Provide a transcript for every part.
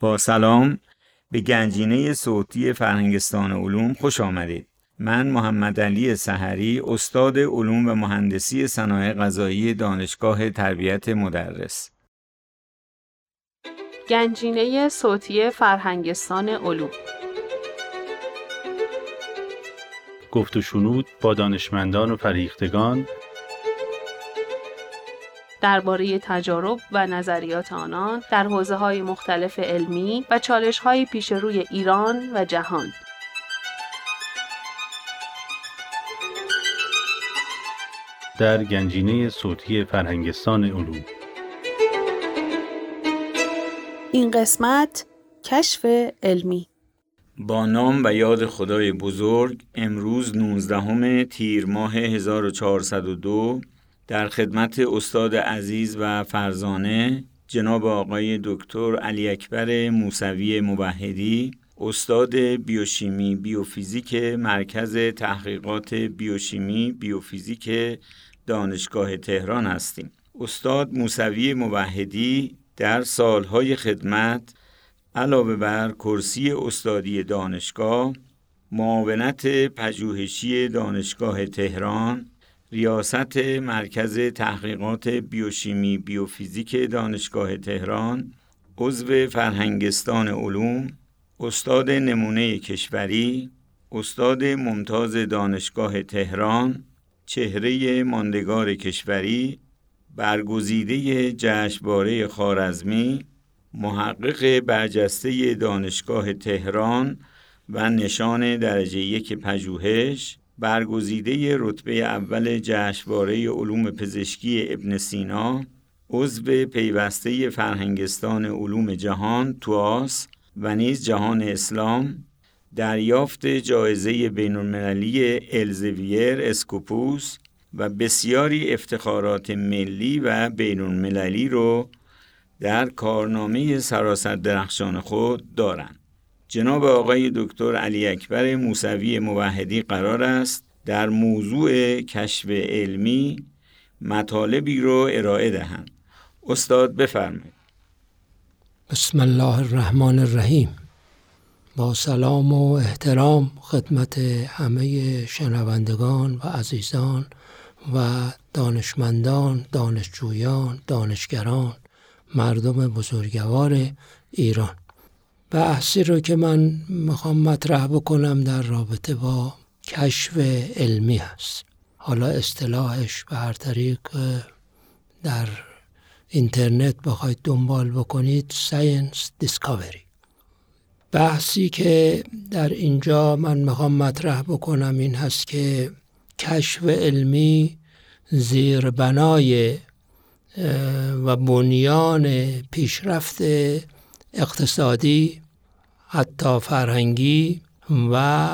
با سلام به گنجینه صوتی فرهنگستان علوم خوش آمدید. من محمد علی سحری، استاد علوم و مهندسی صنایع غذایی دانشگاه تربیت مدرس. گنجینه صوتی فرهنگستان علوم، گفت و شنود با دانشمندان و فریختگان درباره تجارب و نظریات آنان در حوزه‌های مختلف علمی و چالش‌های پیش روی ایران و جهان. در گنجینه صوتی فرهنگستان علوم. این قسمت کشف علمی. با نام و یاد خدای بزرگ، امروز 19 تیر ماه 1402 در خدمت استاد عزیز و فرزانه جناب آقای دکتر علی اکبر موسوی موحدی، استاد بیوشیمی بیوفیزیک مرکز تحقیقات بیوشیمی بیوفیزیک دانشگاه تهران هستیم. استاد موسوی موحدی در سالهای خدمت علاوه بر کرسی استادی دانشگاه، معاونت پژوهشی دانشگاه تهران، ریاست مرکز تحقیقات بیوشیمی بیوفیزیک دانشگاه تهران، عضو فرهنگستان علوم، استاد نمونه کشوری، استاد ممتاز دانشگاه تهران، چهره ماندگار کشوری، برگزیده جشنواره خوارزمی، محقق برجسته دانشگاه تهران و نشان درجه 1 پژوهش، برگزیده رتبه اول جشنواره علوم پزشکی ابن سینا، عضو پیوسته فرهنگستان علوم جهان تواس و نیز جهان اسلام، دریافت جایزه بین‌المللی الزویر اسکوپوس و بسیاری افتخارات ملی و بین‌المللی رو در کارنامه سراسر درخشان خود دارند. جناب آقای دکتر علی اکبر موسوی موحدی قرار است در موضوع کشف علمی مطالبی رو ارائه دهند. استاد بفرمایید. بسم الله الرحمن الرحیم. با سلام و احترام خدمت همه شنوندگان و عزیزان و دانشمندان، دانشجویان، دانشگران، مردم بزرگوار ایران. بحثی رو که من میخوام مطرح بکنم در رابطه با کشف علمی هست. حالا اصطلاحش به هر طریق در اینترنت بخواید دنبال بکنید Science Discovery. بحثی که در اینجا من میخوام مطرح بکنم این هست که کشف علمی زیربنای و بنیان پیشرفت اقتصادی، حتی فرهنگی و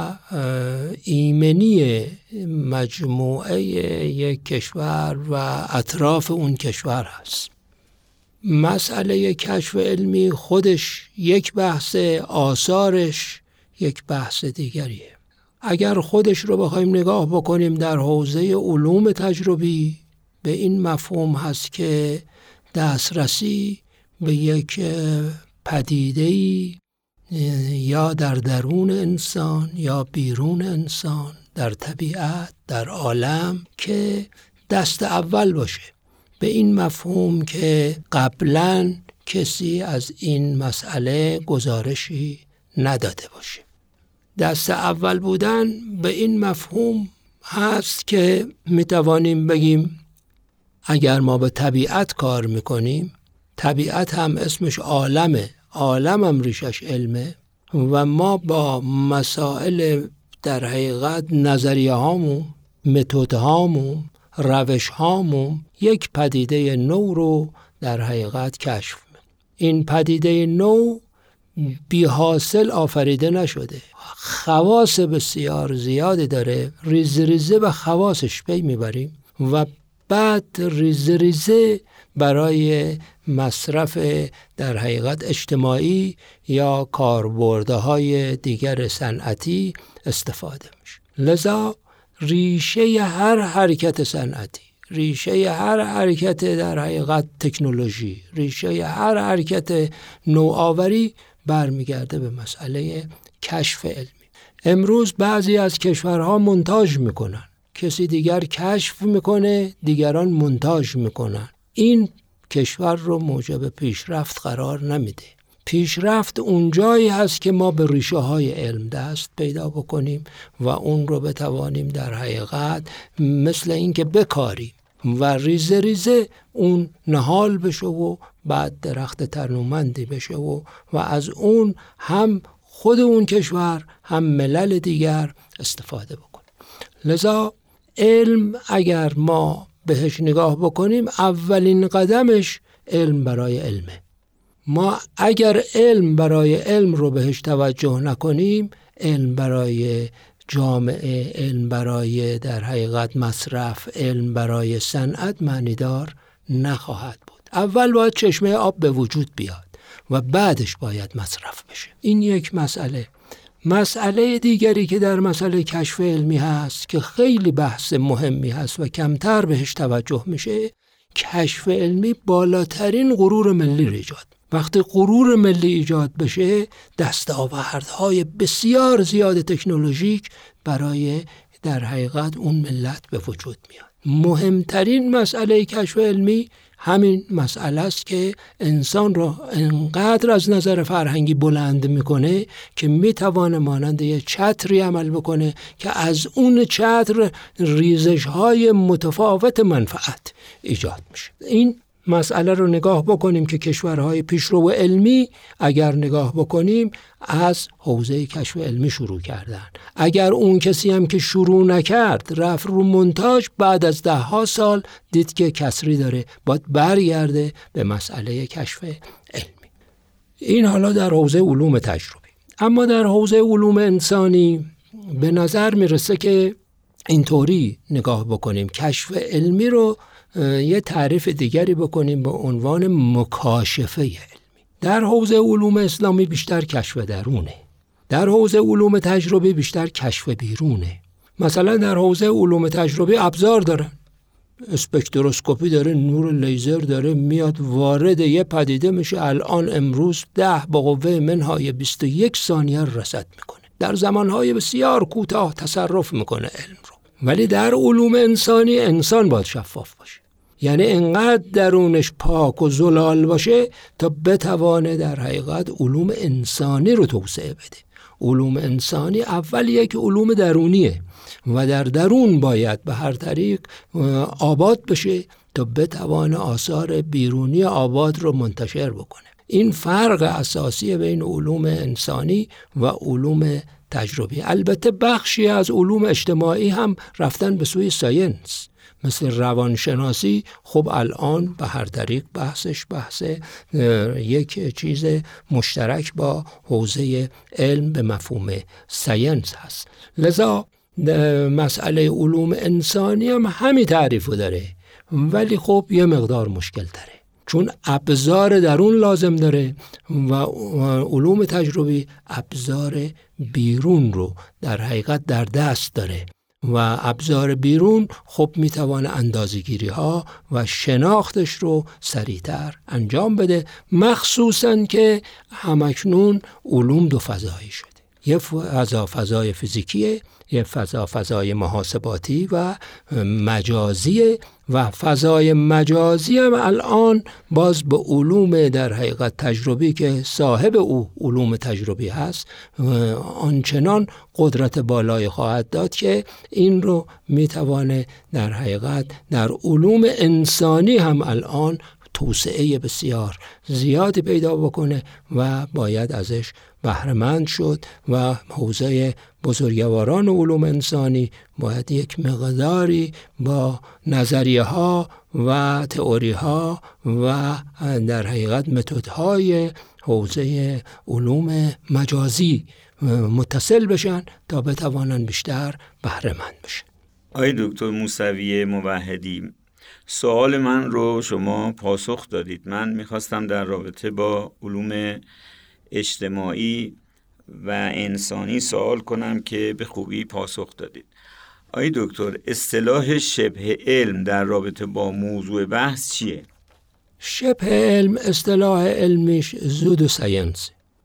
ایمنی مجموعه یک کشور و اطراف اون کشور هست. مسئله کشف علمی خودش یک بحث، آثارش یک بحث دیگریه. اگر خودش رو بخوایم نگاه بکنیم در حوزه علوم تجربی، به این مفهوم هست که دسترسی به یک پدیده‌ای یا در درون انسان یا بیرون انسان، در طبیعت، در عالم، که دست اول باشه. به این مفهوم که قبلاً کسی از این مسئله گزارشی نداده باشه. دست اول بودن به این مفهوم هست که میتوانیم بگیم اگر ما به طبیعت کار میکنیم، طبیعت هم اسمش عالمه، عالم هم ریشش علمه و ما با مسائل در حقیقت نظریه هامون، متد هامون، روش هامون یک پدیده نو رو در حقیقت کشف می‌کنیم. این پدیده نو بی حاصل آفریده نشده، خواص بسیار زیادی داره. ریزه ریزه به خواصش پی میبریم و بعد ریزه ریزه برای مصرف در حقیقت اجتماعی یا کاربردهای دیگر صنعتی استفاده میشه. لذا ریشه هر حرکت صنعتی، ریشه هر حرکت در حقیقت تکنولوژی، ریشه هر حرکت نوآوری برمیگرده به مسئله کشف علمی. امروز بعضی از کشورها مونتاژ میکنن، کسی دیگر کشف میکنه، دیگران مونتاژ میکنن. این کشور رو موجب پیشرفت قرار نمیده. پیشرفت اونجایی هست که ما به ریشه های علم دست پیدا بکنیم و اون رو بتوانیم در حقیقت مثل این که بکاریم و ریزه ریزه اون نهال بشه و بعد درخت تنومندی بشه و از اون هم خود اون کشور هم ملل دیگر استفاده بکنه. لذا علم اگر ما بهش نگاه بکنیم اولین قدمش علم برای علمه. ما اگر علم برای علم رو بهش توجه نکنیم، علم برای جامعه، علم برای در حقیقت مصرف، علم برای صنعت معنیدار نخواهد بود. اول باید چشمه آب به وجود بیاد و بعدش باید مصرف بشه. این یک مسئله. مسئله دیگری که در مسئله کشف علمی هست که خیلی بحث مهمی هست و کمتر بهش توجه میشه، کشف علمی بالاترین غرور ملی رو ایجاد. وقتی غرور ملی ایجاد بشه، دستاوردهای بسیار زیاد تکنولوژیک برای در حقیقت اون ملت به وجود میاد. مهمترین مسئله کشف علمی همین مسئله است که انسان رو انقدر از نظر فرهنگی بلند میکنه که میتوانه مانند یه چتری عمل بکنه که از اون چتر ریزش‌های متفاوت منفعت ایجاد میشه. این مسئله رو نگاه بکنیم که کشورهای پیشرو علمی اگر نگاه بکنیم از حوزه کشف علمی شروع کردن. اگر اون کسی هم که شروع نکرد رفت رو مونتاژ، بعد از 10 سال دید که کسری داره، باید برگرده به مسئله کشف علمی. این حالا در حوزه علوم تجربی. اما در حوزه علوم انسانی به نظر میرسه که اینطوری نگاه بکنیم، کشف علمی رو یه تعریف دیگری بکنیم به عنوان مکاشفه علمی. در حوزه علوم اسلامی بیشتر کشف درونه، در حوزه علوم تجربی بیشتر کشف بیرونه. مثلا در حوزه علوم تجربی ابزار دارن، اسپکتروسکوپی داره، نور لیزر داره، میاد وارد یه پدیده میشه. الان امروز 10 به قوه منهای 21 ثانیه رصد میکنه، در زمانهای بسیار کوتاه تصرف میکنه علم رو. ولی در علوم انسانی انسان باید شفاف باشه، یعنی انقدر درونش پاک و زلال باشه تا بتوانه در حقیقت علوم انسانی رو توسعه بده. علوم انسانی اول یک علوم درونیه و در درون باید به هر طریق آباد بشه تا بتوانه آثار بیرونی آباد رو منتشر بکنه. این فرق اساسی بین علوم انسانی و علوم تجربی. البته بخشی از علوم اجتماعی هم رفتن به سوی ساینس، مثل روانشناسی. خب الان به هر طریق بحثش بحث یک چیز مشترک با حوزه علم به مفهوم ساینس هست. لذا مسئله علوم انسانی هم همین تعریفو داره، ولی خب یه مقدار مشکل داره، چون ابزار درون لازم داره و علوم تجربی ابزار بیرون رو در حقیقت در دست داره و ابزار بیرون خب میتوانه اندازه‌گیری ها و شناختش رو سریعتر انجام بده، مخصوصاً که همکنون علوم 2 فضایی شده. یه فضای فیزیکیه، یه فضای محاسباتی و مجازیه و فضای مجازی هم الان باز به علوم در حقیقت تجربی که صاحب او علوم تجربی هست آنچنان قدرت بالایی خواهد داد که این رو میتوانه در حقیقت در علوم انسانی هم الان توسعه بسیار زیادی پیدا بکنه و باید ازش بهره‌مند شد و حوزه بزرگواران علوم انسانی باید یک مقداری با نظریه ها و تئوری ها و در حقیقت متدهای حوزه علوم مجازی متصل بشن تا بتوانن بیشتر بهره‌مند بشن. آقای دکتر موسوی موحدی، سوال من رو شما پاسخ دادید. من میخواستم در رابطه با علوم اجتماعی و انسانی سوال کنم که به خوبی پاسخ دادید. آقای دکتر، اصطلاح شبه علم در رابطه با موضوع بحث چیه؟ شبه علم اصطلاح علمیش زودو ساینس.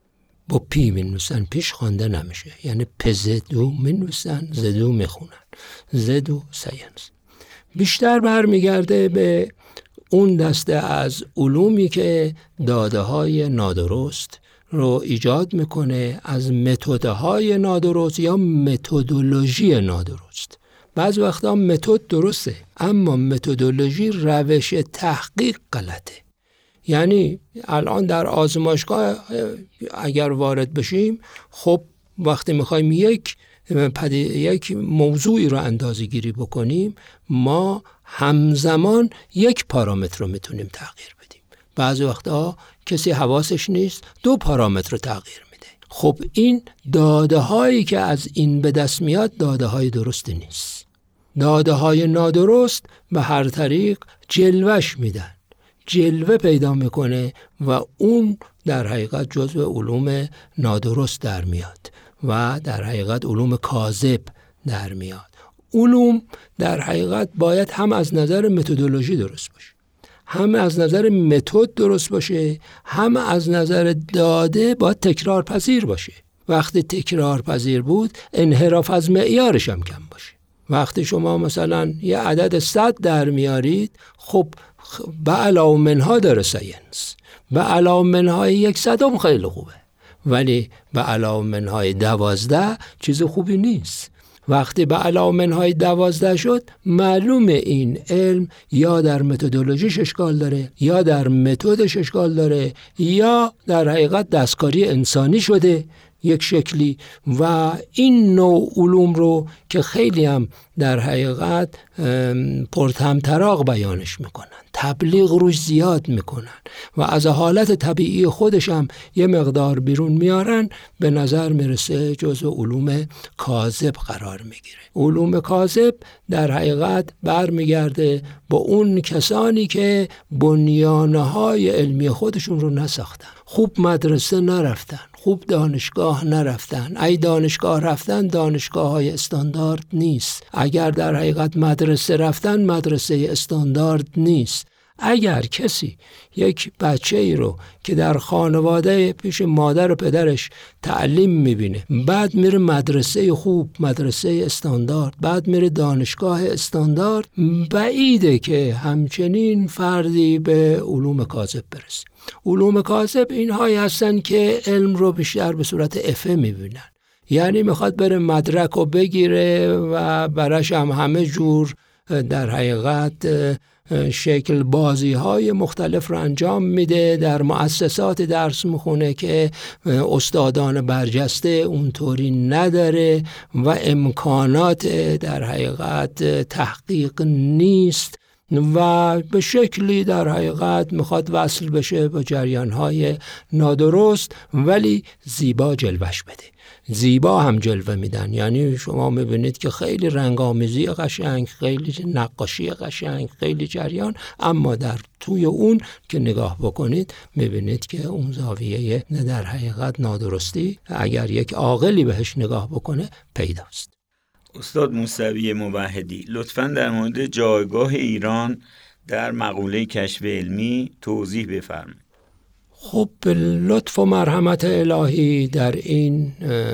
با پی می‌نویسن، پیش خوانده نمیشه، یعنی پزدو می‌نویسن، زدو میخونن، زدو ساینس. بیشتر برمیگرده به اون دسته از علومی که داده‌های نادرست رو ایجاد میکنه، از متدهای نادرست یا متدولوژی نادرست. بعض وقتا متد درسته اما متدولوژی، روش تحقیق غلطه. یعنی الان در آزمایشگاه اگر وارد بشیم، خب وقتی میخوایم یک موضوعی رو اندازه گیری بکنیم، ما همزمان یک پارامتر رو میتونیم تغییر بدیم. بعضی وقتا کسی حواسش نیست 2 پارامتر رو تغییر میده. خب این داده هایی که از این به دست میاد داده های درستی نیست. داده های نادرست به هر طریق جلوش میدن، جلوه پیدا میکنه و اون در حقیقت جزو علوم نادرست در میاد و در حقیقت علوم کاذب در میاد. علوم در حقیقت باید هم از نظر متدولوژی درست باشه، هم از نظر متد درست باشه، هم از نظر داده باید تکرار پذیر باشه. وقتی تکرار پذیر بود انحراف از معیارش هم کم باشه. وقتی شما مثلا یه عدد 100 در میارید، خب به علاوه منها داره ساینس، به علاوه منهای 100 خیلی خوبه، ولی به علاوه منهای 12 چیز خوبی نیست. وقتی به علاوه منهای 12 شد، معلومه این علم یا در متدولوژیش اشکال داره، یا در متدش اشکال داره، یا در حقیقت دستکاری انسانی شده یک شکلی. و این نوع علوم رو که خیلی هم در حقیقت پرطمطراق بیانش میکنن، تبلیغ روش زیاد میکنن و از حالت طبیعی خودش هم یه مقدار بیرون میارن، به نظر میرسه جزو علوم کاذب قرار میگیره. علوم کاذب در حقیقت برمیگرده با اون کسانی که بنیانهای علمی خودشون رو نساختن، خوب مدرسه نرفتن، خوب دانشگاه نرفتن. ای دانشگاه رفتن، دانشگاه های استاندارد نیست. اگر در حقیقت مدرسه رفتن، مدرسه استاندارد نیست. اگر کسی یک بچه ای رو که در خانواده پیش مادر و پدرش تعلیم میبینه، بعد میره مدرسه خوب، مدرسه استاندارد، بعد میره دانشگاه استاندارد، بعیده که همچنین فردی به علوم کاذب برسه. علوم کاذب اینهایی هستن که علم رو بیشتر به صورت افه میبینن، یعنی میخواد بره مدرک رو بگیره و براش هم همه جور در حقیقت شکل بازی های مختلف رو انجام میده، در مؤسسات درس میخونه که استادان برجسته اونطوری نداره و امکانات در حقیقت تحقیق نیست و به شکلی در حقیقت میخواد وصل بشه با جریانهای نادرست، ولی زیبا جلوش بده. زیبا هم جلوه میدن، یعنی شما میبینید که خیلی رنگامیزی قشنگ، خیلی نقاشی قشنگ، خیلی جریان، اما در توی اون که نگاه بکنید میبینید که اون زاویه در حقیقت نادرستی اگر یک عاقلی بهش نگاه بکنه پیداست. استاد موسوی موحدی، لطفاً در مورد جایگاه ایران در مقوله کشف علمی توضیح بفرمایید. خب به لطف و مرحمت الهی در این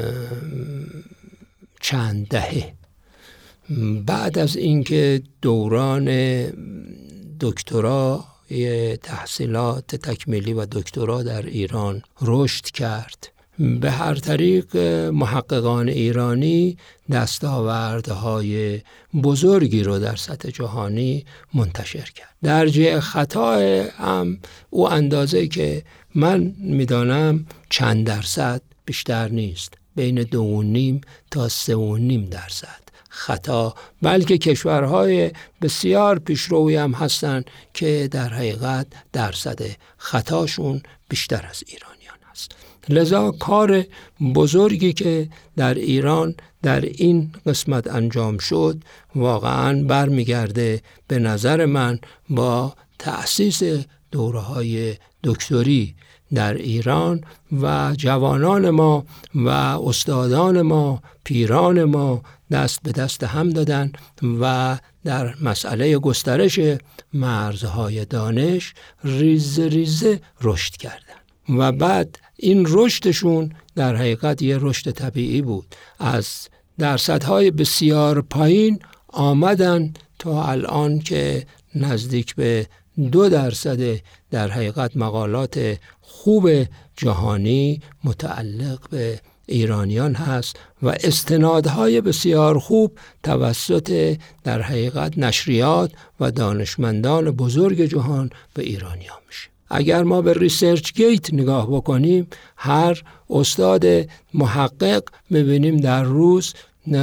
چند دهه بعد از اینکه دوران دکترا تحصیلات تکمیلی و دکترا در ایران رشد کرد، به هر طریق محققان ایرانی دستاوردهای بزرگی رو در سطح جهانی منتشر کرد. درجه خطا هم او اندازه که من میدانم چند درصد بیشتر نیست، بین 2.5 تا 3.5% خطا، بلکه کشورهای بسیار پیشروی هم هستن که در حقیقت درصد خطاشون بیشتر از ایرانیان هست. لذا کار بزرگی که در ایران در این قسمت انجام شد واقعاً برمیگرده به نظر من با تأسیس دوره‌های دکتری در ایران و جوانان ما و استادان ما، پیران ما دست به دست هم دادن و در مسئله گسترش مرزهای دانش ریزه ریزه رشد کردن و بعد این رشدشون در حقیقت یه رشد طبیعی بود. از درصدهای بسیار پایین آمدن تا الان که نزدیک به 2% در حقیقت مقالات خوب جهانی متعلق به ایرانیان هست و استنادهای بسیار خوب توسط در حقیقت نشریات و دانشمندان بزرگ جهان به ایرانیان میشه. اگر ما به ریسرچ گیت نگاه بکنیم، هر استاد محقق میبینیم در روز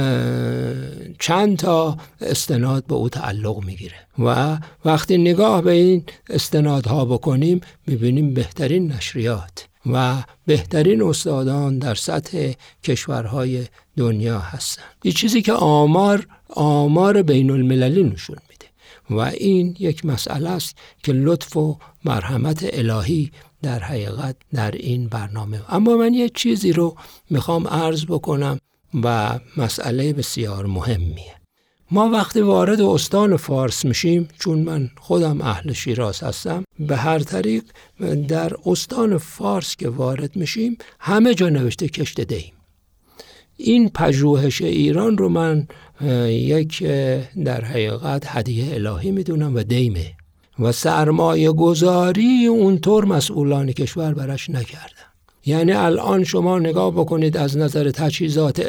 چند تا استناد به او تعلق میگیره و وقتی نگاه به این استنادها بکنیم میبینیم بهترین نشریات و بهترین استادان در سطح کشورهای دنیا هستن. این چیزی که آمار بین المللی نشون میده و این یک مسئله است که لطف و مرحمت الهی در حقیقت در این برنامه. اما من یک چیزی رو میخوام عرض بکنم و مسئله بسیار مهمیه. ما وقتی وارد استان فارس میشیم، چون من خودم اهل شیراز هستم، به هر طریق در استان فارس که وارد میشیم همه جا نوشته کشت دیم. این پژوهش ایران رو من یک در حقیقت هدیه الهی میدونم و دیمه و سرمایه گذاری اونطور مسئولان کشور برش نکردن. یعنی الان شما نگاه بکنید از نظر تجهیزات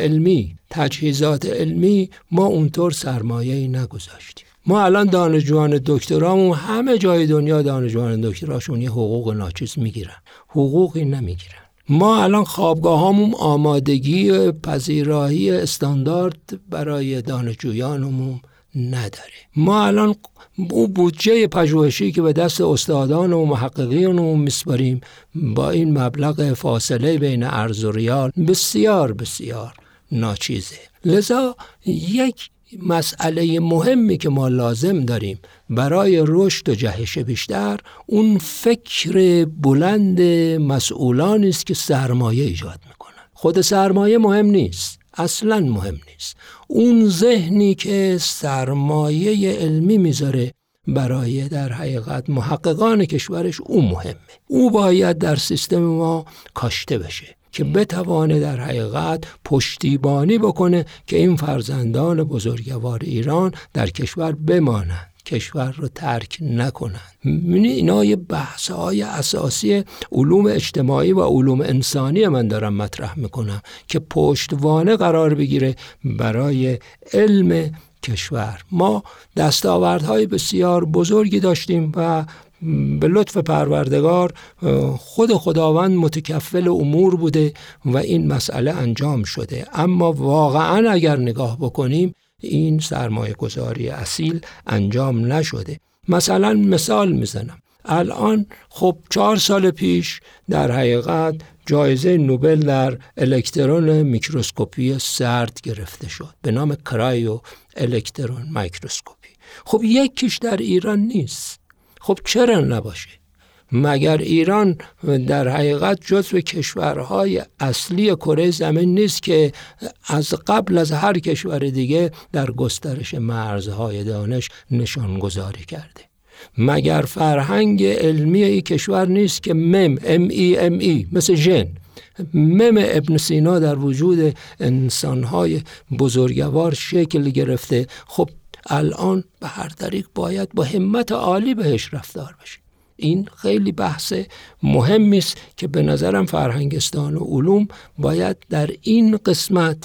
علمی ما اونطور سرمایه‌ای نگذاشتیم. ما الان دانشجویان دکترامون همه جای دنیا دانشجویان دکتراشون یه حقوق ناچیز میگیرن، حقوقی نمیگیرن. ما الان خوابگاهامون آمادگی پذیرایی استاندارد برای دانشجویانمون نداره. ما الان اون بودجه پژوهشی که به دست استادان و محققینمون میسپاریم با این مبلغ فاصله بین ارز و ریال بسیار بسیار ناچیزه. لذا یک مسئله مهمی که ما لازم داریم برای رشد و جهش بیشتر، اون فکر بلند مسئولانی است که سرمایه ایجاد میکنن. خود سرمایه مهم نیست، اصلاً مهم نیست. اون ذهنی که سرمایه علمی میذاره برای در حقیقت محققان کشورش، اون مهمه. او باید در سیستم ما کاشته بشه که بتوانه در حقیقت پشتیبانی بکنه که این فرزندان بزرگوار ایران در کشور بمانند، کشور رو ترک نکنند. اینا یه بحث‌های اساسی علوم اجتماعی و علوم انسانی من دارم مطرح میکنم که پشتوانه قرار بگیره برای علم کشور. ما دستاوردهای بسیار بزرگی داشتیم و به لطف پروردگار خود خداوند متکفل امور بوده و این مسئله انجام شده. اما واقعا اگر نگاه بکنیم این سرمایه گذاری اصیل انجام نشده. مثلا مثال میزنم، الان خب 4 سال پیش در حقیقت جایزه نوبل در الکترون میکروسکوپی سرد گرفته شد به نام کرایو الکترون میکروسکوپی. خب یکیش در ایران نیست. خب چرا نباشه؟ مگر ایران در حقیقت جزو کشورهای اصلی کره زمین نیست که از قبل از هر کشور دیگه در گسترش مرزهای دانش نشانگذاری کرده؟ مگر فرهنگ علمی این کشور نیست که ام مثل ژن، ابن سینا در وجود انسانهای بزرگوار شکل گرفته؟ خب الان به هر طریق باید با همت عالی بهش رفتار بشه. این خیلی بحث مهمی است که به نظرم فرهنگستان و علوم باید در این قسمت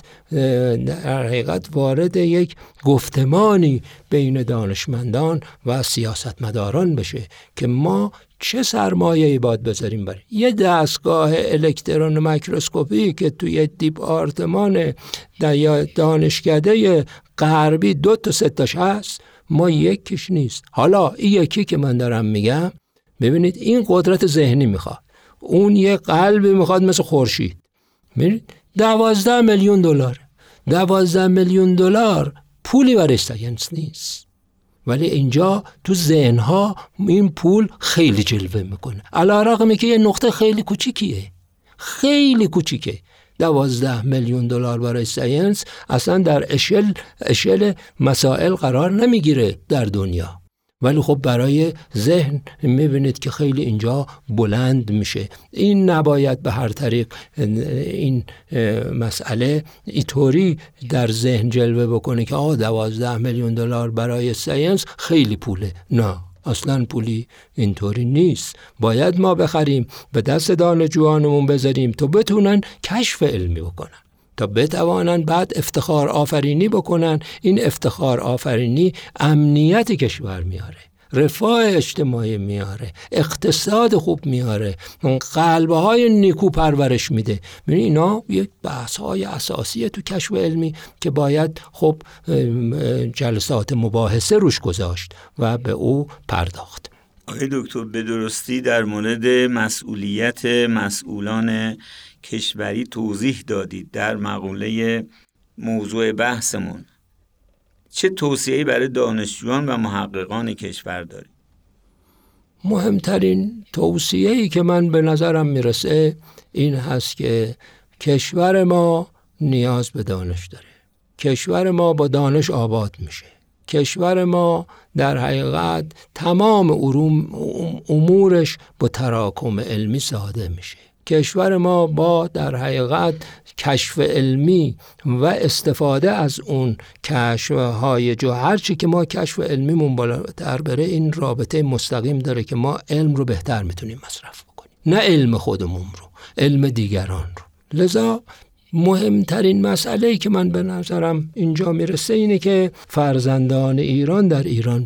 در حقیقت وارد یک گفتمانی بین دانشمندان و سیاستمداران بشه که ما چه سرمایه‌ای باید بذاریم برای یه دستگاه الکترون میکروسکوپی که توی دیپارتمان دانشکده غربی 2 تا 3 تاش هست، ما یکیش نیست. حالا این یکی که من دارم میگم، ببینید این قدرت ذهنی میخواد، اون یه قلبی میخواد مثل خورشید. ببینید 12 میلیون دلار، 12 میلیون دلار پولی برای ساینس نیست، ولی اینجا تو ذهنها این پول خیلی جلوه میکنه، علی‌رغم که یه نقطه خیلی کوچیکیه، خیلی کوچیکه. 12 میلیون دلار برای ساینس اصلا در اشل مسائل قرار نمیگیره در دنیا، ولی خب برای ذهن میبینید که خیلی اینجا بلند میشه. این نباید به هر طریق این مسئله اینطوری در ذهن جلوه بکنه که 12 میلیون دلار برای ساینس خیلی پوله. نه، اصلا پولی اینطوری نیست. باید ما بخریم به دست دانشجویانمون بذاریم تا بتونن کشف علمی بکنن، تا بتوانن بعد افتخار آفرینی بکنن. این افتخار آفرینی امنیت کشور میاره، رفاه اجتماعی میاره، اقتصاد خوب میاره، قلب‌های نیکو پرورش میده. ببین اینا یک بحث‌های اساسیه تو کشف علمی که باید خب جلسات مباحثه روش گذاشت و به او پرداخت. آقای دکتر به درستی در مورد مسئولیت مسئولان کشوری توضیح دادید در مقوله موضوع بحثمون. چه توصیه‌ای برای دانشجویان و محققان کشور دارید؟ مهمترین توصیه‌ای که من به نظرم میرسه این هست که کشور ما نیاز به دانش داره. کشور ما با دانش آباد میشه. کشور ما در حقیقت تمام امورش با تراکم علمی ساده میشه. کشور ما با در حقیقت کشف علمی و استفاده از اون کشف‌های هرچی که ما کشف علمیمون بالاتر بره، این رابطه مستقیم داره که ما علم رو بهتر میتونیم مصرف بکنیم، نه علم خودمون رو، علم دیگران رو. لذا مهمترین مسئله‌ای که من به نظرم اینجا میرسه اینه که فرزندان ایران در ایران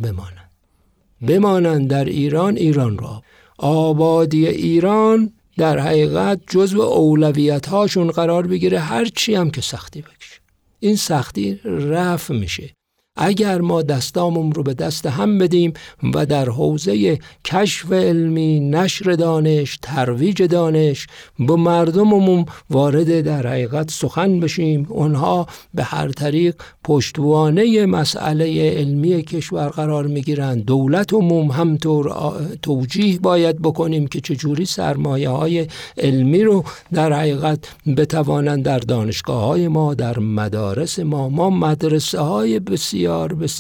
بمانند در ایران را. آبادی ایران در حقیقت جزو اولویت هاشون قرار بگیره، هر چی هم که سختی بکشه. این سختی رفع میشه اگر ما دستامون رو به دست هم بدیم و در حوزه کشف علمی، نشر دانش، ترویج دانش با مردممون وارد در حقیقت سخن بشیم. اونها به هر طریق پشتوانه مسئله علمی کشور قرار میگیرند. دولتمون همطور توجیه باید بکنیم که چجوری سرمایه‌های علمی رو در حقیقت بتوانند در دانشگاه‌های ما، در مدارس ما مدرسه‌های بسیار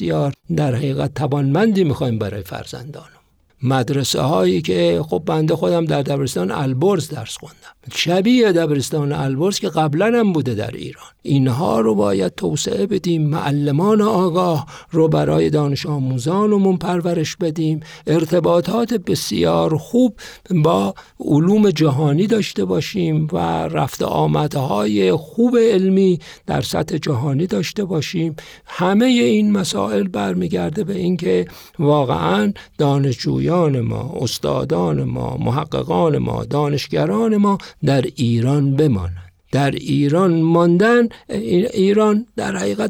در حقیقت توانمندی میخوایم برای فرزندانم. مدرسه هایی که خب بنده خودم در دبیرستان البرز درس خوندم، شبیه دبیرستان البرز که قبلا هم بوده در ایران. اینها رو باید توسعه بدیم، معلمان آگاه رو برای دانش آموزانمون پرورش بدیم، ارتباطات بسیار خوب با علوم جهانی داشته باشیم و رفت آمدهای خوب علمی در سطح جهانی داشته باشیم. همه این مسائل برمیگرده به این که واقعاً دانشجویان ما، استادان ما، محققان ما، دانشگران ما در ایران بمانند. در ایران ماندن، ایران در حقیقت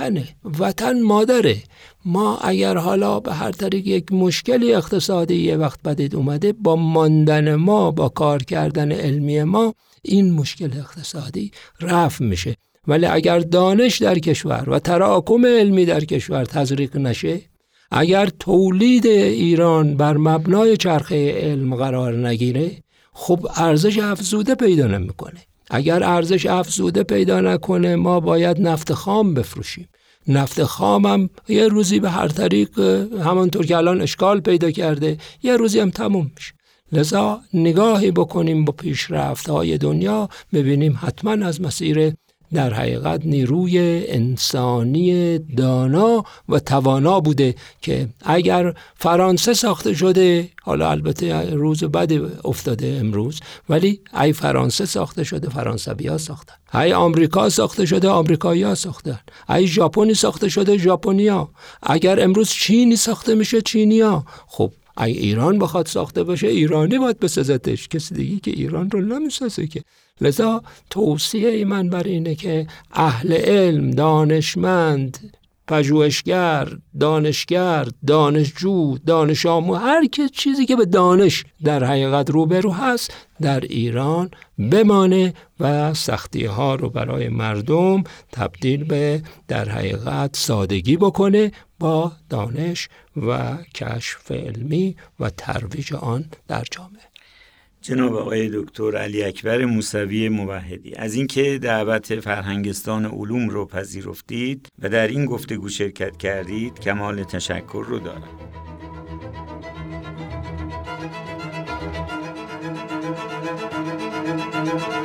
وطن مادره. ما اگر حالا به هر طریق یک مشکلی اقتصادی یه وقت پدید اومده، با ماندن ما، با کار کردن علمی ما، این مشکل اقتصادی رفع میشه. ولی اگر دانش در کشور و تراکم علمی در کشور تزریق نشه، اگر تولید ایران بر مبنای چرخه علم قرار نگیره، خب ارزش افزوده پیدا نمیکنه. اگر ارزش افزوده پیدا نکنه، ما باید نفت خام بفروشیم. نفت خام هم یه روزی به هر طریق، همانطور که الان اشکال پیدا کرده، یه روزی هم تموم میشه. لذا نگاهی بکنیم با پیشرفت‌های دنیا، ببینیم حتما از مسیر در حقیقت نیروی انسانی دانا و توانا بوده که اگر فرانسه ساخته شده، حالا البته روز بعد افتاده امروز، ولی ای فرانسه ساخته شده، فرانسوی‌ها ساختن. ای آمریکا ساخته شده، آمریکایی‌ها ساختن. ای ژاپنی ساخته شده، ژاپنی‌ها. اگر امروز چینی ساخته میشه، چینی‌ها. خب ای ایران بخواد ساخته باشه، ایرانی باید بسازتش، کسی دیگه که ایران رو نمیسازه که. لذا توصیه من بر اینه که اهل علم، دانشمند، پژوهشگر، دانشگر، دانشجو، دانش آموز، هر چیزی که به دانش در حقیقت روبرو هست در ایران بمانه و سختی ها رو برای مردم تبدیل به در حقیقت سادگی بکنه با دانش و کشف علمی و ترویج آن در جامعه. جناب آقای دکتر علی اکبر موسوی موحدی، از اینکه دعوت فرهنگستان علوم رو پذیرفتید و در این گفتگو شرکت کردید کمال تشکر رو دارم.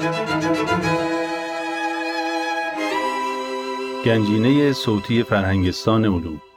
گنجینه صوتی فرهنگستان علوم